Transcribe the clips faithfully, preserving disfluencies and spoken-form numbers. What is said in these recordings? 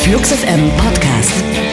Flux F M Podcast.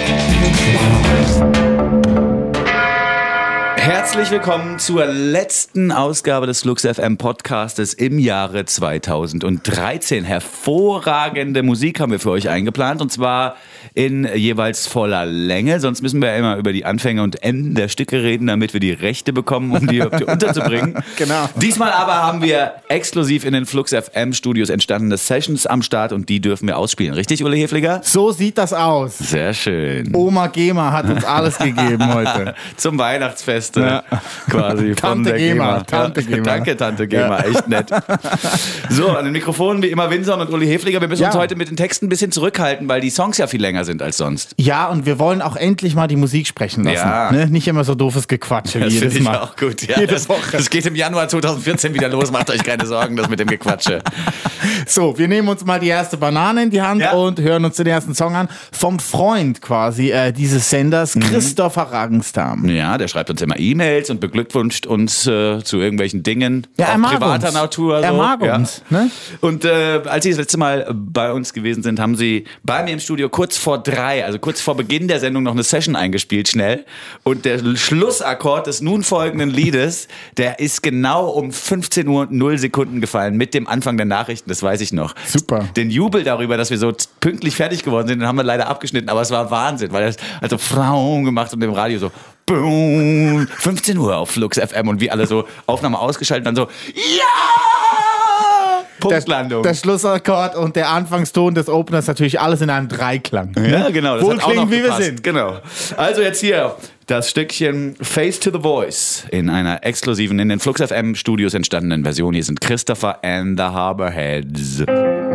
Herzlich willkommen zur letzten Ausgabe des Flux F M Podcastes im Jahre zweitausenddreizehn. Hervorragende Musik haben wir für euch eingeplant, und zwar in jeweils voller Länge. Sonst müssen wir ja immer über die Anfänge und Enden der Stücke reden, damit wir die Rechte bekommen, um die unterzubringen. Genau. Diesmal aber haben wir exklusiv in den Flux F M Studios entstandene Sessions am Start, und die dürfen wir ausspielen. Richtig, Uli Hefliger? So sieht das aus. Sehr schön. Oma Gema hat uns alles gegeben heute. Zum Weihnachtsfest. Ja. Quasi von Tante der Gema, Gema. Tante Ja, Gema. Danke, Tante Gema, Ja. echt nett. So, an den Mikrofonen wie immer Winson und Uli Hefliger. Wir müssen Ja. uns heute mit den Texten ein bisschen zurückhalten, weil die Songs ja viel länger sind als sonst. Ja, und wir wollen auch endlich mal die Musik sprechen lassen. Ja. Ne? Nicht immer so doofes Gequatsche wie Das jedes finde ich Mal. auch gut. Ja, Jede das, Woche. das geht im Januar zweitausendvierzehn wieder los. Macht euch keine Sorgen, das mit dem Gequatsche. So, wir nehmen uns mal die erste Banane in die Hand Ja. und hören uns den ersten Song an. Vom Freund quasi äh, dieses Senders, Mhm. Christopher Ragenstam. Ja, der schreibt uns immer E-Mails und beglückwünscht uns äh, zu irgendwelchen Dingen. Ja, er auch mag privater uns. Natur. So. Er mag ja. uns, ne? Und äh, als Sie das letzte Mal bei uns gewesen sind, haben Sie bei mir im Studio kurz vor drei, also kurz vor Beginn der Sendung, noch eine Session eingespielt, schnell. Und der Schlussakkord des nun folgenden Liedes, der ist genau um fünfzehn Uhr und null Sekunden gefallen, mit dem Anfang der Nachrichten, das weiß ich noch. Super. Den Jubel darüber, dass wir so pünktlich fertig geworden sind, den haben wir leider abgeschnitten, aber es war Wahnsinn, weil er also Frauen gemacht und im Radio so boom, fünfzehn Uhr auf Flux F M, und wir alle so Aufnahme ausgeschaltet, dann so ja! Punktlandung. Der, der Schlussakkord und der Anfangston des Openers natürlich alles in einem Dreiklang. Ja, genau. Das Wohl hat auch noch klingen, wie wir gepasst. sind. Genau. Also jetzt hier das Stückchen Face to the Voice in einer exklusiven, in den Flux F M Studios entstandenen Version. Hier sind Christopher and the Harborheads.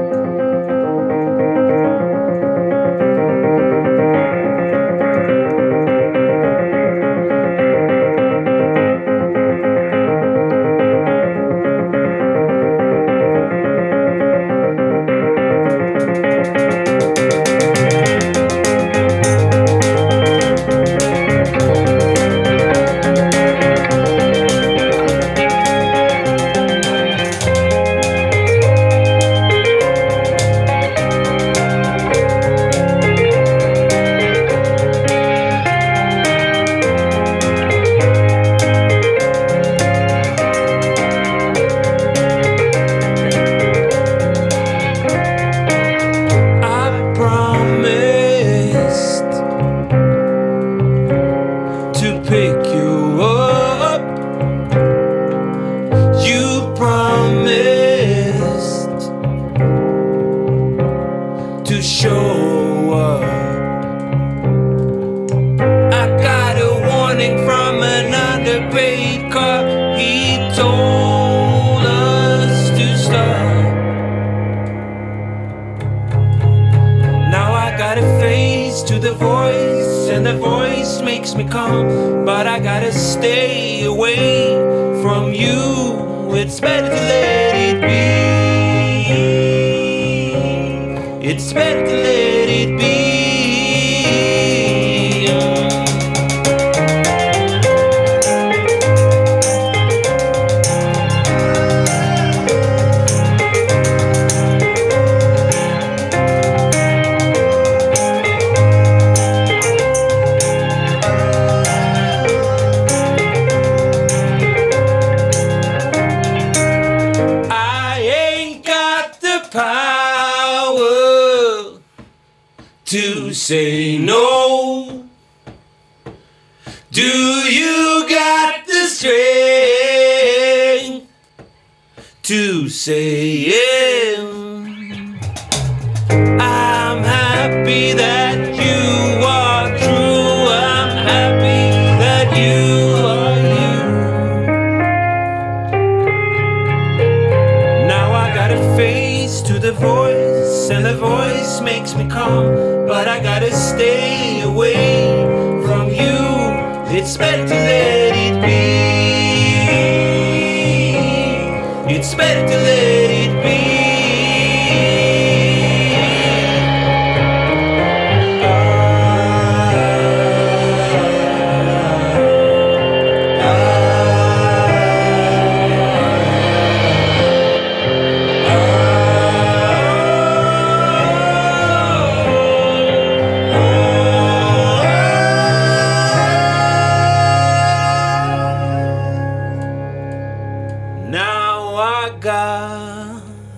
Say no. Do you got the strength to say yeah? I'm happy that you are true. I'm happy that you are you. Now I got a face to the voice, and the voice makes me calm. But I gotta stay away from you. It's better to let it be. It's better to let it be.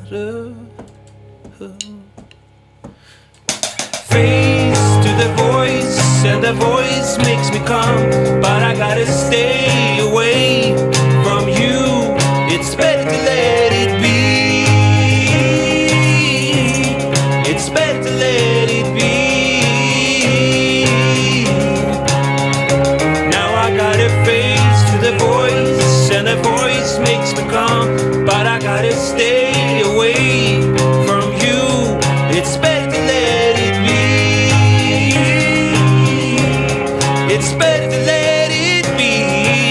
Face to the voice, and the voice makes me come, but I gotta stay away from you. It's better to let it be. It's better to let it be. Now I got a face to the voice, and the voice makes me come, but I gotta stay away from you. It's better to let it be. It's better to let it be.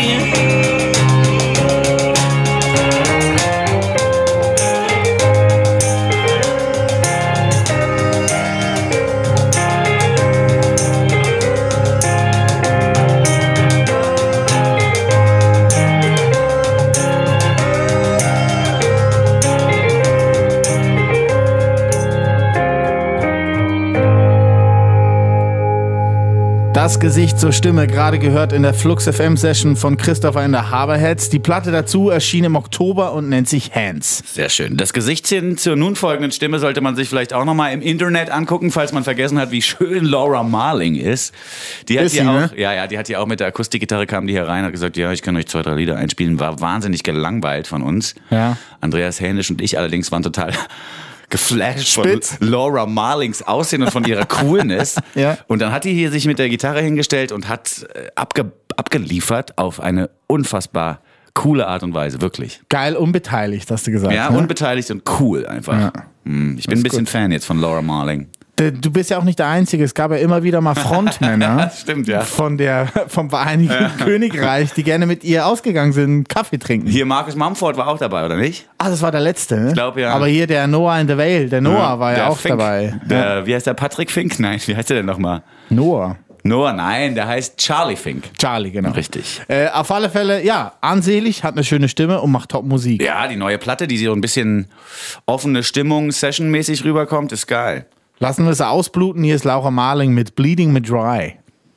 Das Gesicht zur Stimme, gerade gehört in der Flux F M Session von Christopher in der Haberheads. Die Platte dazu erschien im Oktober und nennt sich Hands. Sehr schön. Das Gesichtchen zur nun folgenden Stimme sollte man sich vielleicht auch nochmal im Internet angucken, falls man vergessen hat, wie schön Laura Marling ist. Die hat Ist hier sie, auch, ne? ja, ja, die hat hier auch mit der Akustikgitarre kam die hier rein, hat gesagt, ja, ich kann euch zwei, drei Lieder einspielen. War wahnsinnig gelangweilt von uns. Ja. Andreas Hänisch und ich allerdings waren total geflasht Spitz. von Laura Marlings Aussehen und von ihrer Coolness. Ja. Und dann hat die hier sich mit der Gitarre hingestellt und hat äh, abge abgeliefert auf eine unfassbar coole Art und Weise, wirklich. Geil unbeteiligt, hast du gesagt. Ja, ne? unbeteiligt und cool einfach. Ja. Hm, Ich bin ein bisschen Fan jetzt von Laura Marling. Du bist ja auch nicht der Einzige. Es gab ja immer wieder mal Frontmänner Stimmt, ja. von der, vom Vereinigten Königreich, die gerne mit ihr ausgegangen sind, Kaffee trinken. Hier, Marcus Mumford war auch dabei, oder nicht? Ah, das war der letzte, ne? Ich glaub, ja. Aber hier der Noah in the Vale, der Noah war ja Der auch Fink. dabei. Der, wie heißt der? Patrick Fink? Nein, wie heißt der denn nochmal? Noah. Noah, nein, der heißt Charlie Fink. Charlie, genau. Richtig. Äh, auf alle Fälle, ja, ansehlich, hat eine schöne Stimme und macht Top-Musik. Ja, die neue Platte, die so ein bisschen offene Stimmung, sessionmäßig rüberkommt, ist geil. Lassen wir es ausbluten. Hier ist Laura Marling mit Bleeding Me Dry.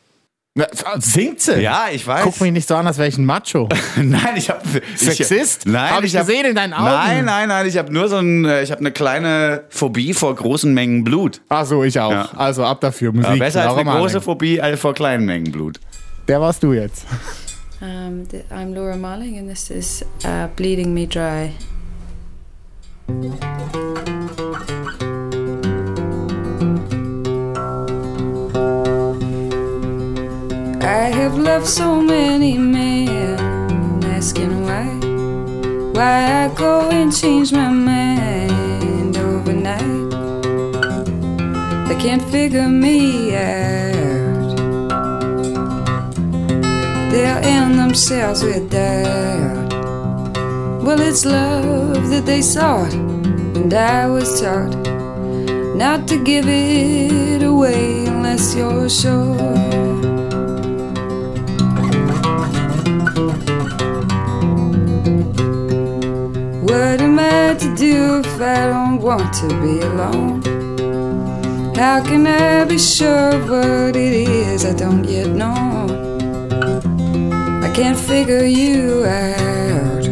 Na, singt sie? Ja, ich weiß. Guck mich nicht so an, als wäre ich ein Macho. Nein, ich habe Sexist? Nein, Hab ich hab- gesehen in deinen Augen. Nein, nein, nein, ich habe nur so ein, äh, ich habe eine kleine Phobie vor großen Mengen Blut. Ach so, ich auch. Ja. Also ab dafür, Musik. Ja, besser als Laura eine große Marling. Phobie als vor kleinen Mengen Blut. Der warst du jetzt. Um, th- I'm Laura Marling, and this is uh, Bleeding Me Dry. I have loved so many men, asking why, why I go and change my mind overnight. They can't figure me out. They'll end themselves with doubt. Well, it's love that they sought, and I was taught not to give it away unless you're sure. What am I to do if I don't want to be alone? How can I be sure of what it is I don't yet know? I can't figure you out.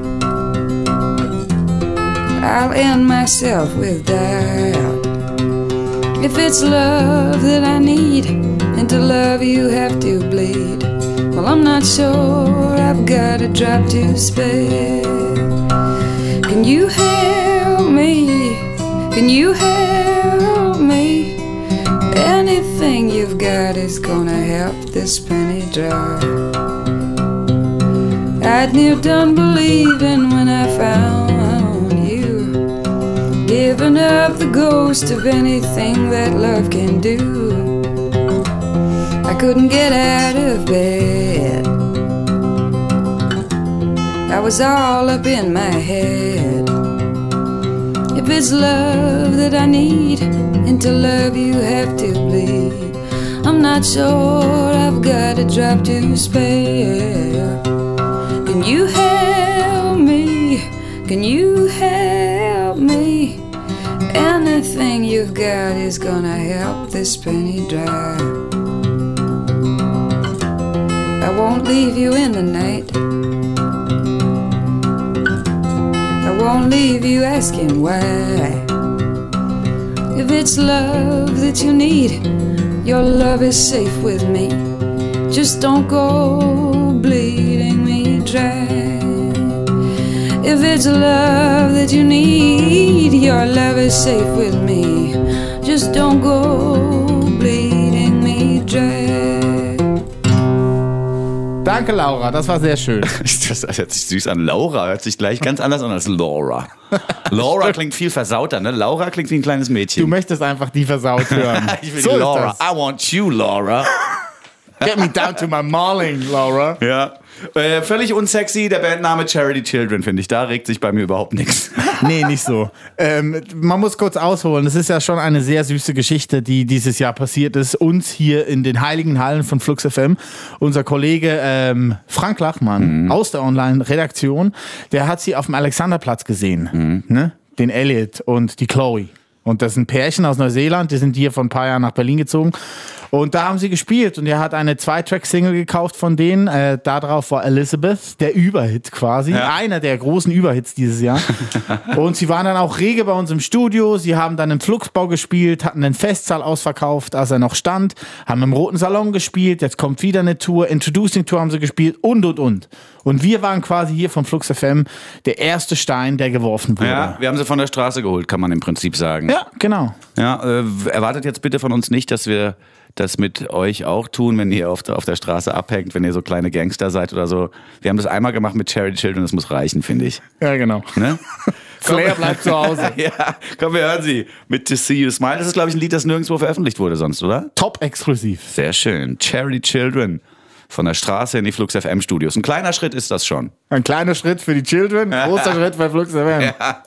I'll end myself with doubt. If it's love that I need, and to love you have to bleed, well, I'm not sure, I've got a drop to spare. Can you help me? Can you help me? Anything you've got is gonna help this penny dry. I'd near done believing when I found you, giving up the ghost of anything that love can do. I couldn't get out of bed, I was all up in my head. If it's love that I need, and to love you have to bleed, I'm not sure, I've got a drop to spare. Can you help me? Can you help me? Anything you've got is gonna help this penny dry. I won't leave you in the night, I won't leave you asking why. If it's love that you need, your love is safe with me. Just don't go bleeding me dry. If it's love that you need, your love is safe with me. Just don't go bleeding me dry. Danke, Laura, das war sehr schön. Das hört sich süß an. Laura hört sich gleich ganz anders an als Laura. Laura klingt viel versauter, ne? Laura klingt wie ein kleines Mädchen. Du möchtest einfach die versaut hören. Ich will so die ist Laura. das. I want you, Laura. Get me down to my Marling, Laura. Ja. Äh, völlig unsexy, der Bandname Charity Children, finde ich. Da regt sich bei mir überhaupt nichts. Nee, nicht so. Ähm, man muss kurz ausholen. Es ist ja schon eine sehr süße Geschichte, die dieses Jahr passiert ist. Uns hier in den heiligen Hallen von Flux F M. Unser Kollege ähm, Frank Lachmann mhm. aus der Online-Redaktion, der hat sie auf dem Alexanderplatz gesehen. Mhm. Ne? Den Elliot und die Chloe. Und das sind ein Pärchen aus Neuseeland, die sind hier vor ein paar Jahren nach Berlin gezogen. Und da haben sie gespielt und er hat eine Zwei-Track-Single gekauft von denen. Äh, da drauf war Elizabeth, der Überhit quasi. Ja. Einer der großen Überhits dieses Jahr. Und sie waren dann auch rege bei uns im Studio. Sie haben dann im Fluxbau gespielt, hatten den Festsaal ausverkauft, als er noch stand. Haben im Roten Salon gespielt. Jetzt kommt wieder eine Tour. Introducing Tour haben sie gespielt und, und, und. Und wir waren quasi hier von Flux F M der erste Stein, der geworfen wurde. Ja, wir haben sie von der Straße geholt, kann man im Prinzip sagen. Ja, genau. Ja, äh, erwartet jetzt bitte von uns nicht, dass wir das mit euch auch tun, wenn ihr auf der, auf der Straße abhängt, wenn ihr so kleine Gangster seid oder so. Wir haben das einmal gemacht mit Charity Children, das muss reichen, finde ich. Ja, genau. Ne? Flair bleibt zu Hause. Ja, komm, wir hören sie mit To See You Smile. Das ist, glaube ich, ein Lied, das nirgendwo veröffentlicht wurde sonst, oder? Top exklusiv. Sehr schön. Charity Children. Von der Straße in die Flux F M Studios. Ein kleiner Schritt ist das schon. Ein kleiner Schritt für die Children, ein großer Schritt für Flux F M. Ja.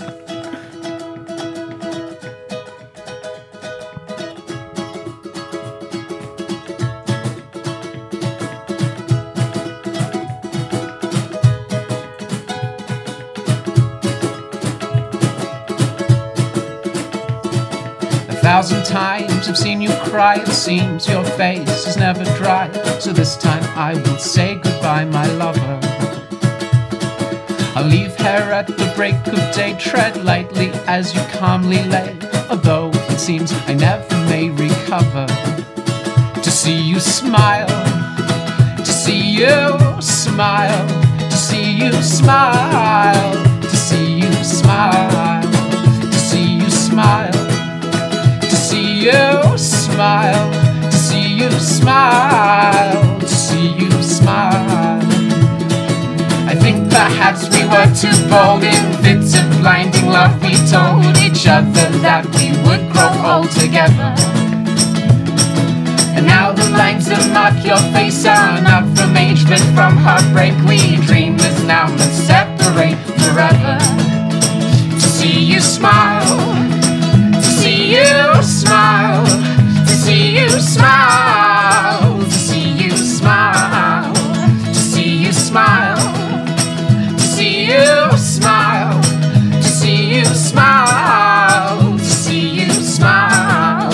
A thousand times I've seen you cry, it seems your face is never dry. So this time I will say goodbye, my lover. I'll leave here at the break of day, tread lightly as you calmly lay. Although it seems I never may recover. To see you smile, to see you smile, to see you smile, to see you smile, to see you smile. You smile, to see you smile, to see you smile. I think perhaps we were too bold in fits of blinding love. We told each other that we would grow old together. And now the lines that mark your face are not from age but from heartbreak. We dreamers now must separate forever. To see you smile, to see you smile, to see you smile, to see you smile, to see you smile, to see you smile, to see you smile, to see you smile.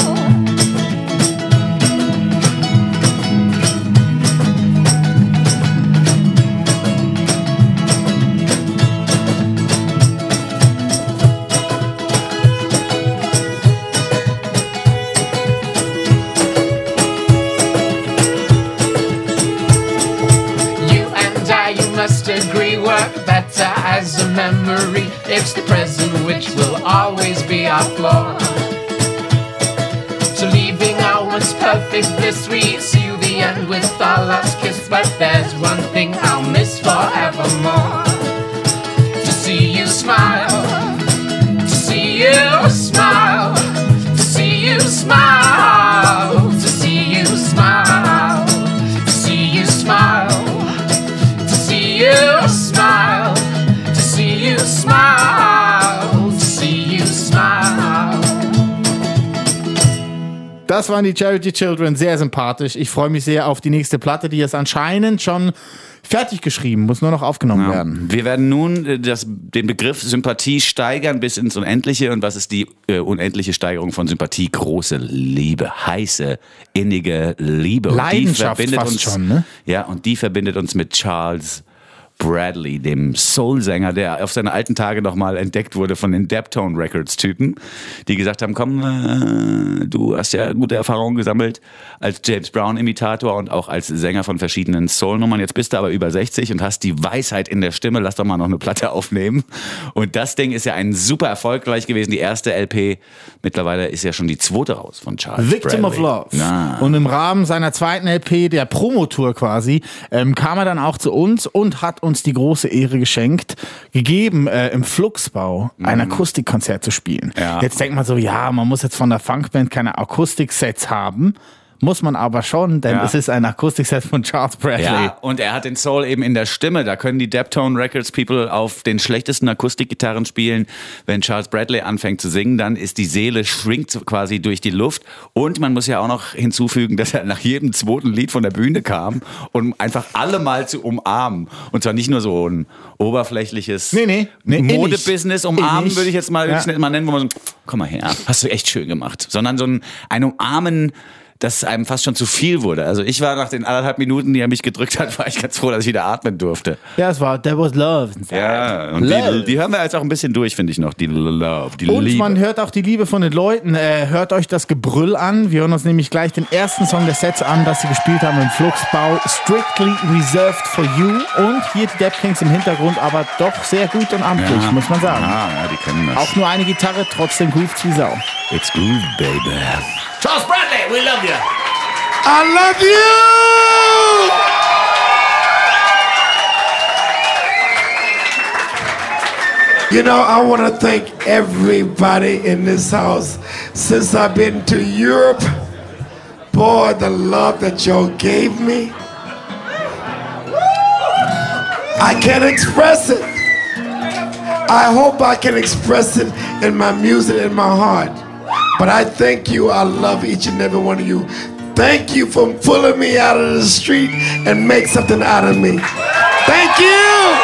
Must agree work better as a memory. It's the present which will always be our flaw. So leaving our once perfect bliss, we seal the end with our last kiss. But there's one thing I'll miss forevermore. To see you smile, to see you smile, to see you smile, to see you smile, to see you smile. You smile, to see you smile, to see you smile. Das waren die Charity Children, sehr sympathisch. Ich freue mich sehr auf die nächste Platte, die ist anscheinend schon fertig geschrieben, muss nur noch aufgenommen ja. werden. Wir werden nun das, den Begriff Sympathie steigern bis ins Unendliche. Und was ist die äh, unendliche Steigerung von Sympathie? Große Liebe, heiße, innige Liebe. Und Leidenschaft die verbindet fast uns, schon, ne? Ja, und die verbindet uns mit Charles Bradley, dem Soul-Sänger, der auf seine alten Tage nochmal entdeckt wurde von den Deptone Records-Typen, die gesagt haben, komm, äh, du hast ja gute Erfahrungen gesammelt als James Brown-Imitator und auch als Sänger von verschiedenen Soul-Nummern. Jetzt bist du aber über sechzig und hast die Weisheit in der Stimme, lass doch mal noch eine Platte aufnehmen. Und das Ding ist ja ein super Erfolg gleich gewesen, die erste L P. Mittlerweile ist ja schon die zweite raus von Charles Victim Bradley. of Love. Na. Und im Rahmen seiner zweiten L P, der Promotour quasi, ähm, kam er dann auch zu uns und hat uns die große Ehre geschenkt, gegeben, äh, im Fluxbau ein Akustikkonzert zu spielen. Ja. Jetzt denkt man so, ja, man muss jetzt von der Funkband keine Akustiksets haben. Muss man aber schon, denn Ja. es ist ein Akustikset von Charles Bradley. Ja, und er hat den Soul eben in der Stimme. Da können die Deptone Records People auf den schlechtesten Akustikgitarren spielen. Wenn Charles Bradley anfängt zu singen, dann ist die Seele schwingt quasi durch die Luft. Und man muss ja auch noch hinzufügen, dass er nach jedem zweiten Lied von der Bühne kam, um einfach alle mal zu umarmen. Und zwar nicht nur so ein oberflächliches Nee, nee, nee, Modebusiness. innig. Umarmen Innig. würde ich jetzt mal, Ja. mal nennen, wo man so, komm mal her, hast du echt schön gemacht. Sondern so ein, ein Umarmen, das einem fast schon zu viel wurde. Also ich war nach den anderthalb Minuten, die er mich gedrückt hat, war ich ganz froh, dass ich wieder atmen durfte. Ja, es war There Was Love. Ja, und Love. die, die hören wir jetzt auch ein bisschen durch, finde ich noch. Die Love, die Und Liebe. man hört auch die Liebe von den Leuten. Äh, hört euch das Gebrüll an. Wir hören uns nämlich gleich den ersten Song der Sets an, das sie gespielt haben im Fluxbau. Strictly Reserved for You. Und hier die Depp Kings im Hintergrund, aber doch sehr gut und amtlich, ja. muss man sagen. Ah, ja, die kennen das. Auch nur eine Gitarre, trotzdem grooves wie Sau. It's groove, baby. Charles Bradley, we love you. I love you! You know, I want to thank everybody in this house. Since I've been to Europe, boy, the love that y'all gave me, I can't express it. I hope I can express it in my music, in my heart. But I thank you. I love each and every one of you. Thank you for pulling me out of the street and make something out of me. Thank you!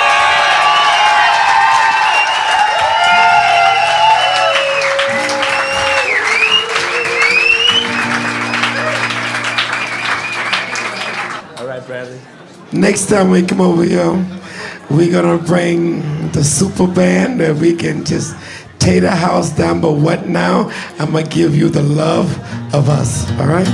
All right, Bradley. Next time we come over here, we're gonna bring the super band that we can just tear the house down. But what now? I'm gonna give you the love of us, all right?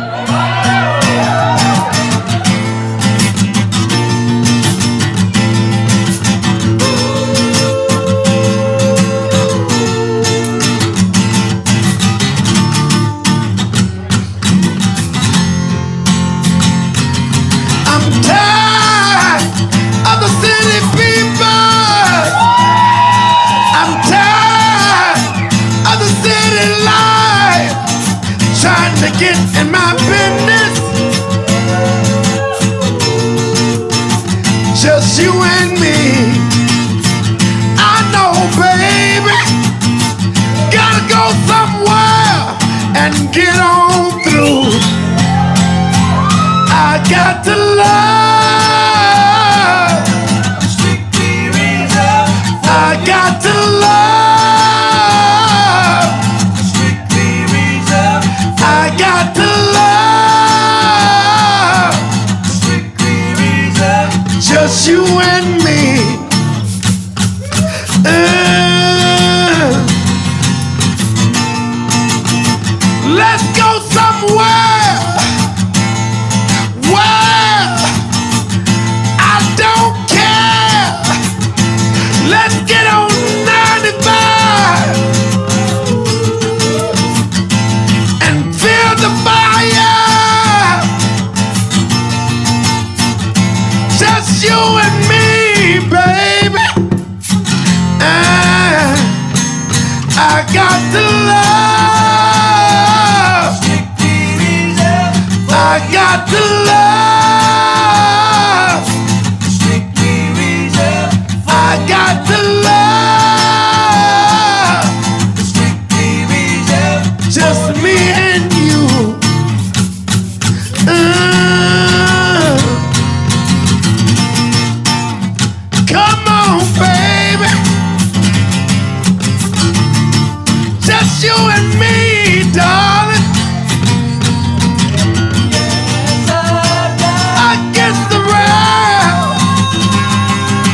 I'm tired of the city people. I'm tired of the city life, trying to get in my business. Just you and me. I know, baby, gotta go somewhere and get on through. I got to love. I got to love. I got to love. Just you and me. Uh, let's go somewhere. Well, I don't care. Let's get on ninety-five and feel the fire. Just you and me, baby. Uh, I got to love. I got to love. I got to love. Just me and you. Uh, come on, baby. Just you and me, darling. Against the world,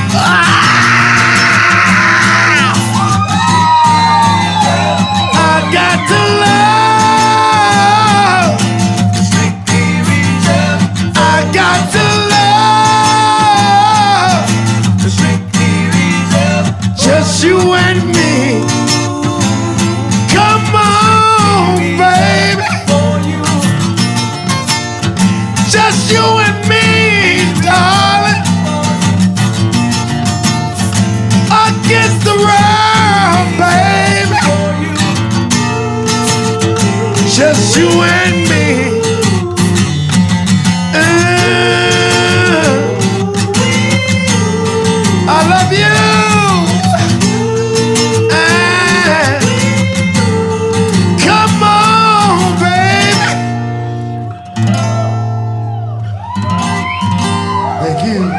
you and me, darling, against the world, baby. Just you and me. Uh, I love you. Uh, come on, baby. Thank you.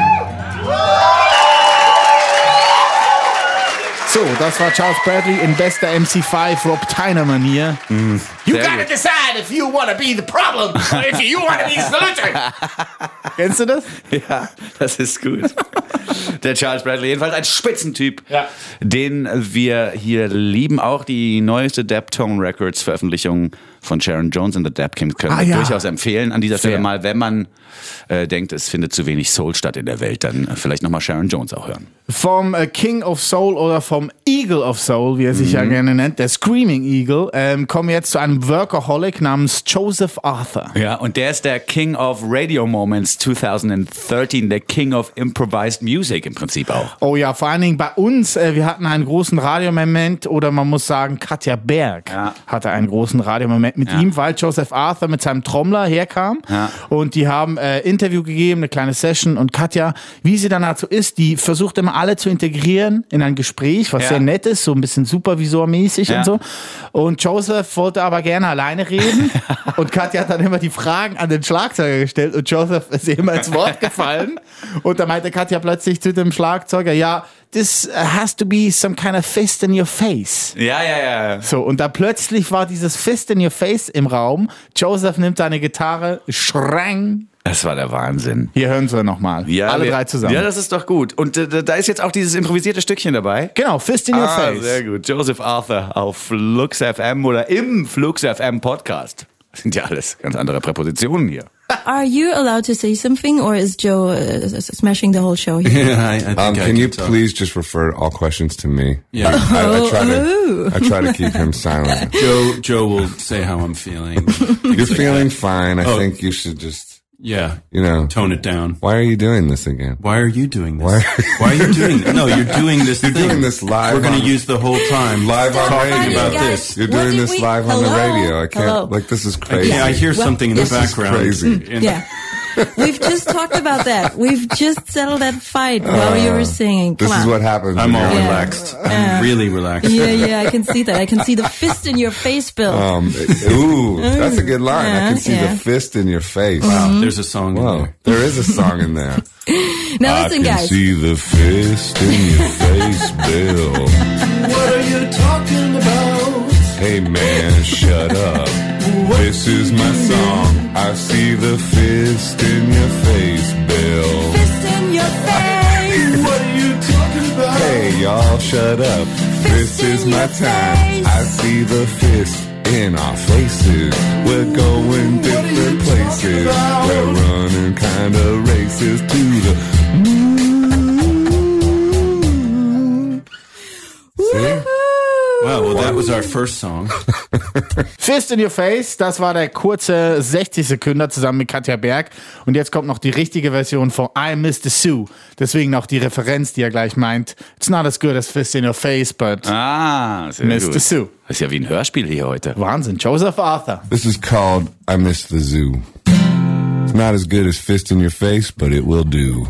So, das war Charles Bradley in bester M C fünf Rob Tyner-Manier. Mm, you sehr gotta gut. decide if you wanna be the problem or if you wanna be the solution. Kennst du das? Ja, das ist gut. Der Charles Bradley, jedenfalls ein Spitzentyp, Ja. den wir hier lieben. Auch die neueste Daptone Records Veröffentlichung von Sharon Jones and the Dap Kings können Ah, wir ja. durchaus empfehlen. An dieser Stelle Sehr. mal, wenn man äh, denkt, es findet zu wenig Soul statt in der Welt, dann äh, vielleicht nochmal Sharon Jones auch hören. Vom äh, King of Soul oder vom Eagle of Soul, wie er sich ja gerne nennt, der Screaming Eagle, ähm, kommen wir jetzt zu einem Workaholic namens Joseph Arthur. Ja, und der ist der King of Radio Moments zwanzig dreizehn, der King of Improvised Music im Prinzip auch. Oh ja, vor allen Dingen bei uns, äh, wir hatten einen großen Radiomoment, oder man muss sagen, Katja Berg Ja. hatte einen großen Radiomoment mit Ja. ihm, weil Joseph Arthur mit seinem Trommler herkam Ja. und die haben äh, Interview gegeben, eine kleine Session, und Katja, wie sie dann dazu ist, die versucht immer alle zu integrieren in ein Gespräch, was Ja. sehr nett ist, so ein bisschen supervisormäßig Ja. und so. Und Joseph wollte aber gerne alleine reden und Katja hat dann immer die Fragen an den Schlagzeuger gestellt und Joseph ist ihr immer ins Wort gefallen und da meinte Katja plötzlich zu dem Schlagzeuger, ja, this has to be some kind of fist in your face. Ja, ja, ja. So, und da plötzlich war dieses Fist in your face im Raum. Joseph nimmt seine Gitarre, schrang. Das war der Wahnsinn. Hier hören Sie nochmal. Ja, Alle wir- drei zusammen. Ja, das ist doch gut. Und äh, da ist jetzt auch dieses improvisierte Stückchen dabei. Genau, Fist in your Ah, face. sehr gut. Joseph Arthur auf Flux F M oder im Flux F M Podcast. Das sind ja alles ganz andere Präpositionen hier. Are you allowed to say something, or is Joe uh, s- smashing the whole show here? Yeah, I, I think Um, I can you talk. please just refer all questions to me? Yeah. I, I try to. I try to keep him silent. Joe, Joe will say how I'm feeling. You're feeling fine. I Oh. think you should just, Yeah. you know. Tone it down. Why are you doing this again? Why are you doing this? Why- Why are you doing this? No, you're doing this You're thing. doing this live We're going on- to use the whole time. Live on talking radio. about Guys, this. You're what doing did this we- live on the Hello? radio. I can't. Hello? Like, this is crazy. Yeah, I hear What? something in the This is background. crazy. And- Yeah. We've just talked about that. We've just settled that fight while you were singing. Come This on. is what happens. I'm when all you're- Yeah. relaxed. I'm Yeah. really relaxed. Yeah, yeah, I can see that. I can see the fist in your face, Bill. Um, ooh, that's a good line. I can see Yeah. the fist in your face. Wow, there's a song in Wow, there. there is a song in there. Now listen, I can guys. see the fist in your face, Bill. What are you talking about? Hey man, shut up. This is my song. I see the fist in your face, Bill. Fist in your face. What are you talking about? Hey y'all, shut up. This in is my your time. face. I see the fist in our faces. We're going different places. We're running kind of races to the moon. See? Wow, well, that was our first song. Fist in your face, das war der kurze sechzig Sekünder zusammen mit Katja Berg. Und jetzt kommt noch die richtige Version von I Mister Sue. Deswegen auch die Referenz, die er gleich meint. It's not as good as Fist in your face, but Ah, sehr Mister gut. Sue. Das ist ja wie ein Hörspiel hier heute. Wahnsinn. Joseph Arthur. This is called I Miss the Zoo. It's not as good as Fist in Your Face, but it will do.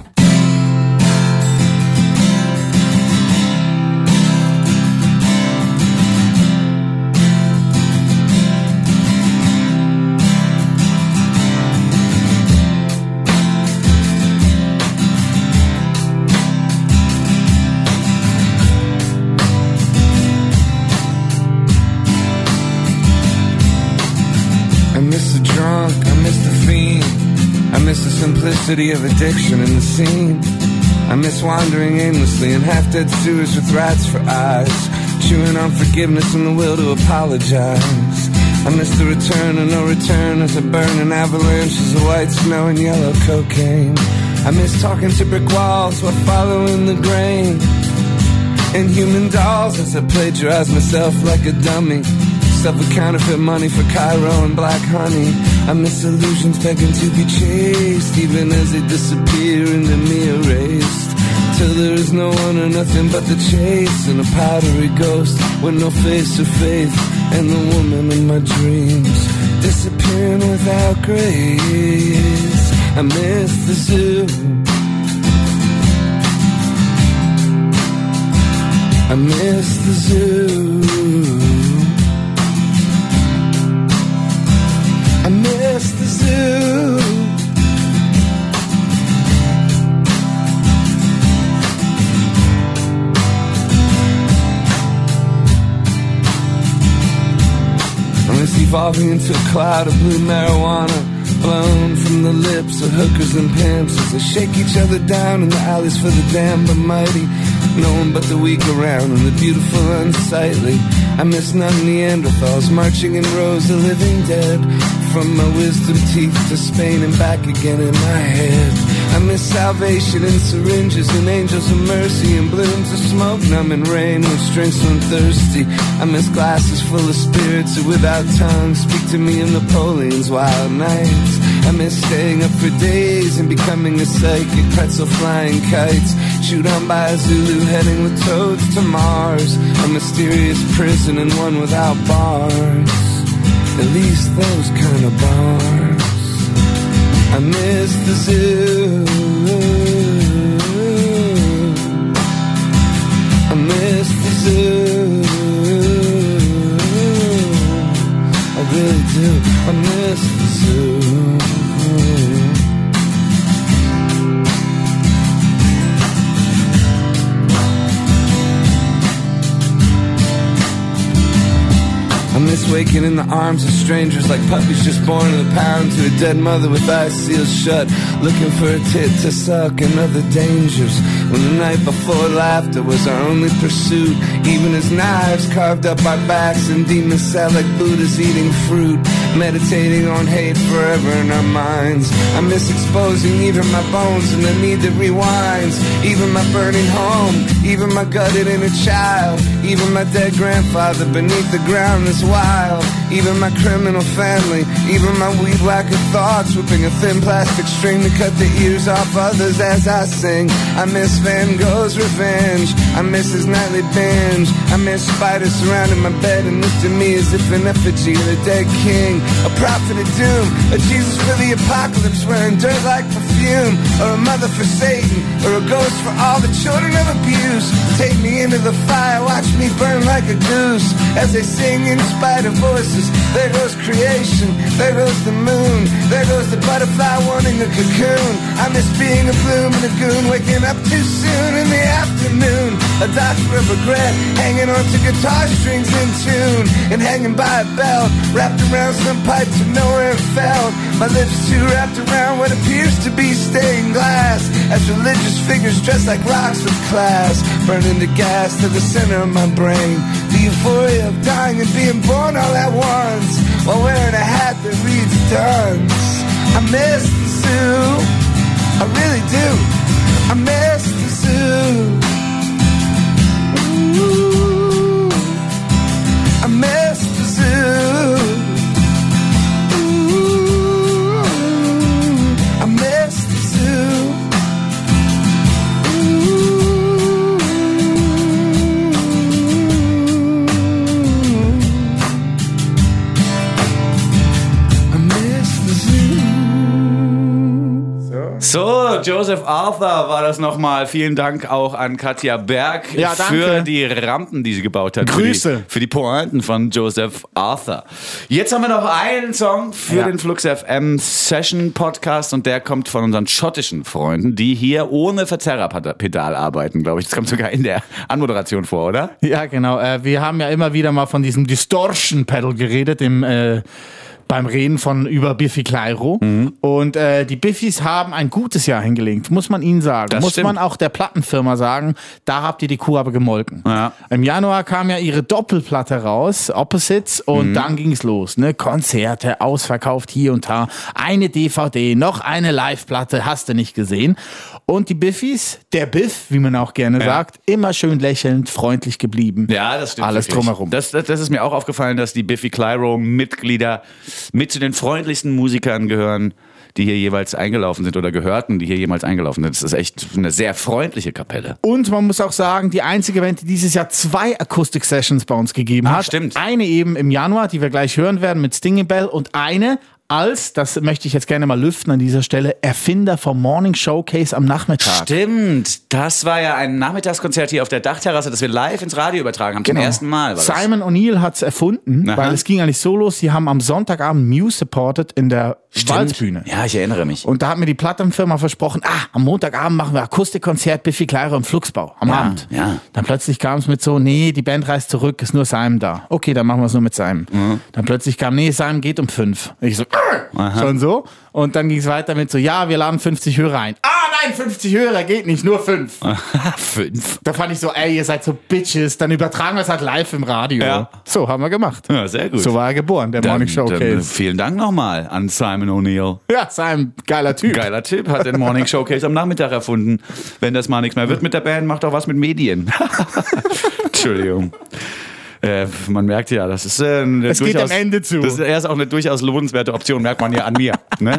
I miss the drunk, I miss the fiend. I miss the simplicity of addiction in the scene. I miss wandering aimlessly in half-dead sewers with rats for eyes, chewing on forgiveness and the will to apologize. I miss the return of no return as I burn in avalanches of white snow and yellow cocaine. I miss talking to brick walls while following the grain. And human dolls as I plagiarize myself like a dummy. Stuff with counterfeit money for Cairo and black honey. I miss illusions begging to be chased, even as they disappear into me erased. Till there is no one or nothing but the chase, and a powdery ghost with no face or faith, and the woman of my dreams disappearing without grace. I miss the zoo. I miss the zoo. I miss the zoo. I miss evolving into a cloud of blue marijuana, blown from the lips of hookers and pimps as they shake each other down in the alleys for the damned but mighty. No one but the weak around and the beautiful unsightly. I miss none Neanderthals marching in rows of living dead. From my wisdom teeth to Spain and back again in my head. I miss salvation in syringes and angels of mercy and blooms of smoke numbing rain which drinks when thirsty. I miss glasses full of spirits who without tongues speak to me in Napoleon's wild nights. I miss staying up for days and becoming a psychic pretzel flying kites, chewed on by a Zulu heading with toads to Mars. A mysterious prison and one without bars, at least those kind of bars. I miss the zoo. I miss the zoo. I really do. I miss the zoo. I miss waking in the arms of strangers like puppies just born in the pound to a dead mother with eyes sealed shut, looking for a tit to suck and other dangers. When the night before laughter was our only pursuit, even as knives carved up our backs and demons sat like Buddhas eating fruit, meditating on hate forever in our minds. I miss exposing even my bones and the need that rewinds, even my burning home, even my gutted inner child, even my dead grandfather beneath the ground that's wild, even my criminal family, even my weed whacker thoughts, whipping a thin plastic string to cut the ears off others as I sing. I miss Van Gogh's revenge, I miss his nightly binge, I miss spiders surrounding my bed and lifting me as if an effigy of a dead king, a prophet of doom, a Jesus for the apocalypse wearing dirt like perfume, or a mother for Satan, or a ghost for all the children of abuse. Take me into the fire, watch me burn like a goose as they sing in spite of voices. There goes creation, there goes the moon, there goes the butterfly wanting a cocoon. I miss being a bloom and a goon, waking up too soon in the afternoon. A doctor of regret, hanging on to guitar strings in tune, and hanging by a belt, wrapped around some pipe to nowhere it felt. My lips too wrapped around what appears to be stained glass, as religious figures dressed like rocks with class, burning to gas to the center of my brain. The euphoria of dying and being born all at once, while wearing a hat that reads dunce. I miss the zoo, I really do. I miss the zoo. Ooh, I miss the zoo. Ooh, I miss the zoo. So, Joseph Arthur war das nochmal. Vielen Dank auch an Katja Berg ja, für die Rampen, die sie gebaut hat. Grüße. Für die, für die Pointen von Joseph Arthur. Jetzt haben wir noch einen Song für ja. den Flux F M Session Podcast und der kommt von unseren schottischen Freunden, die hier ohne Verzerrerpedal arbeiten, glaube ich. Das kommt sogar in der Anmoderation vor, oder? Ja, genau. Äh, wir haben ja immer wieder mal von diesem Distortion Pedal geredet, im äh beim Reden von über Biffy Clyro. Mhm. Und äh, die Biffys haben ein gutes Jahr hingelegt, muss man ihnen sagen. Das muss stimmt. man auch der Plattenfirma sagen, da habt ihr die Kuh aber gemolken. Ja. Im Januar kam ja ihre Doppelplatte raus, Opposites, und mhm. dann ging's los. Ne? Konzerte, ausverkauft hier und da, eine D V D, noch eine Live-Platte, hast du nicht gesehen. Und die Biffys, der Biff, wie man auch gerne ja. sagt, immer schön lächelnd, freundlich geblieben. Ja, das stimmt. Alles wirklich. drumherum. Das, das, das ist mir auch aufgefallen, dass die Biffy Clyro-Mitglieder mit zu den freundlichsten Musikern gehören, die hier jeweils eingelaufen sind oder gehörten, die hier jemals eingelaufen sind. Das ist echt eine sehr freundliche Kapelle. Und man muss auch sagen, die einzige Band, die dieses Jahr zwei Akustik-Sessions bei uns gegeben Ah, hat. stimmt. Eine eben im Januar, die wir gleich hören werden mit Stinging Bell und eine als, das möchte ich jetzt gerne mal lüften an dieser Stelle, Erfinder vom Morning Showcase am Nachmittag. Stimmt, das war ja ein Nachmittagskonzert hier auf der Dachterrasse, das wir live ins Radio übertragen haben, Genau. zum ersten Mal. War das. Simon O'Neill hat es erfunden, Aha. weil es ging eigentlich so los, sie haben am Sonntagabend Muse supported in der Stimmt. Waldbühne. Ja, ich erinnere mich. Und da hat mir die Plattenfirma versprochen, ah, am Montagabend machen wir Akustikkonzert Biffy Clyro im Flugsbau, am Ja, Abend. ja. Dann plötzlich kam es mit so, nee, die Band reist zurück, ist nur Simon da. Okay, dann machen wir es nur mit Simon. Mhm. Dann plötzlich kam, nee, Simon geht um fünf. Ich so, Aha. schon so. Und dann ging es weiter mit so, ja, wir laden fünfzig Hörer ein. Ah, nein, fünfzig Hörer geht nicht, nur fünf. Fünf. Da fand ich so, ey, ihr seid so Bitches, dann übertragen wir es halt live im Radio. Ja. So, haben wir gemacht. Ja, sehr gut. So war er geboren, der Dann, Morning dann, Showcase. vielen Dank nochmal an Simon O'Neill. Ja, Simon, geiler Typ. Geiler Typ, hat den Morning Showcase am Nachmittag erfunden. Wenn das mal nichts mehr wird mit der Band, macht auch was mit Medien. Entschuldigung. Äh, man merkt ja, das ist äh, eine Es geht durchaus, am Ende zu. Das ist erst auch eine durchaus lohnenswerte Option, merkt man ja an mir. Ne?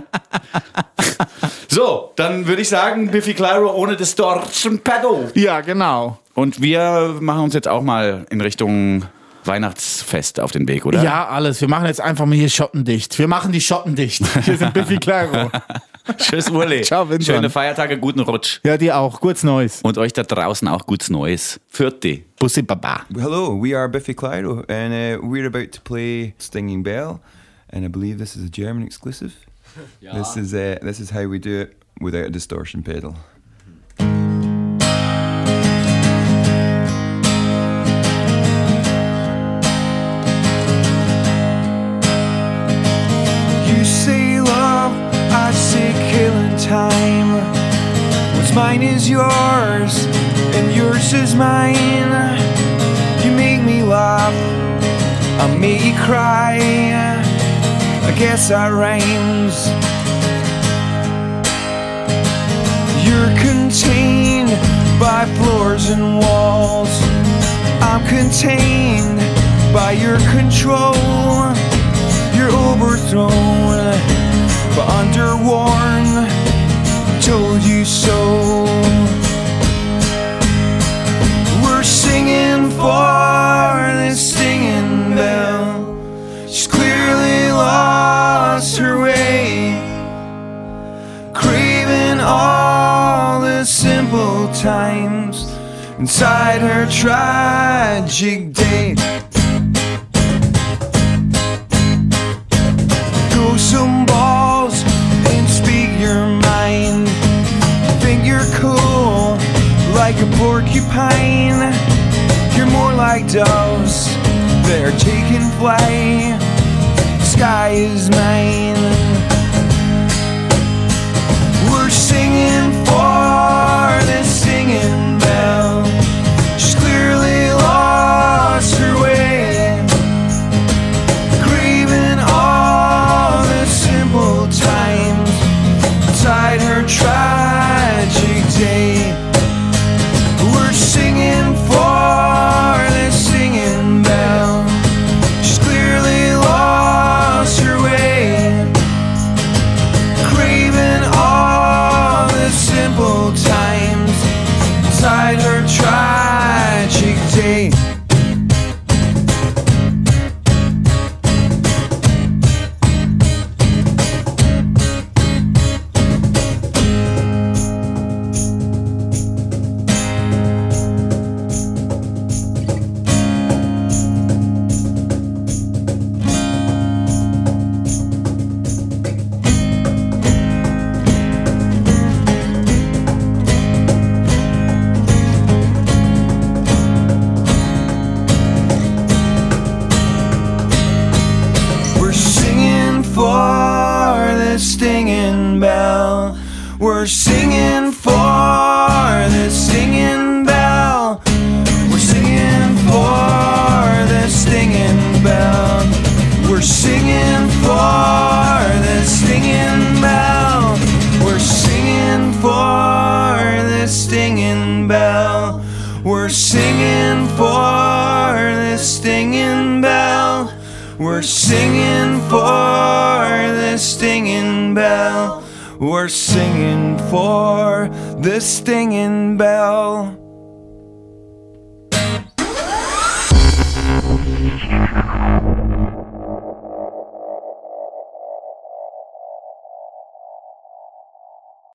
So, dann würde ich sagen, Biffy Clyro ohne Distortion Pedal. Ja, genau. Und wir machen uns jetzt auch mal in Richtung Weihnachtsfest auf den Weg, oder? Ja, alles. Wir machen jetzt einfach mal hier schottendicht. Wir machen die Schotten dicht. Hier sind Biffy Clyro. Tschüss, Uli. Ciao, Vincent. Schöne Feiertage, guten Rutsch. Ja, dir auch. Gutes Neues. Und euch da draußen auch gutes Neues. Vierte. Bussi Baba. Hello, we are Biffy Clyro, and uh, we're about to play Stinging Bell, and I believe this is a German exclusive. Ja. This is uh, this is how we do it without a distortion pedal. You say love, I say killing time. What's mine is yours, and yours is mine. You make me laugh, I make you cry. I guess that rhymes. You're contained by floors and walls. I'm contained by your control. You're overthrown, but underworn. Told you so. We're singing for this stinging bell. She's clearly lost her way, craving all the simple times inside her tragic day. Throw some balls and speak your mind. Think you're cool like a porcupine. You're more like doves, they're taking flight. Sky is mine. We're singing for this singing bell. She's clearly lost her way, craving all the simple times inside her tragic day. We're singing for this singing bell. She's clearly lost her way, craving all the simple times inside her tragic day. We're singing for the stinging bell. We're singing for the stinging bell. We're singing for the stinging bell. We're singing for the stinging bell. We're singing for the stinging bell. We're singing for the stinging bell. We're singing for We're singing for the stinging bell.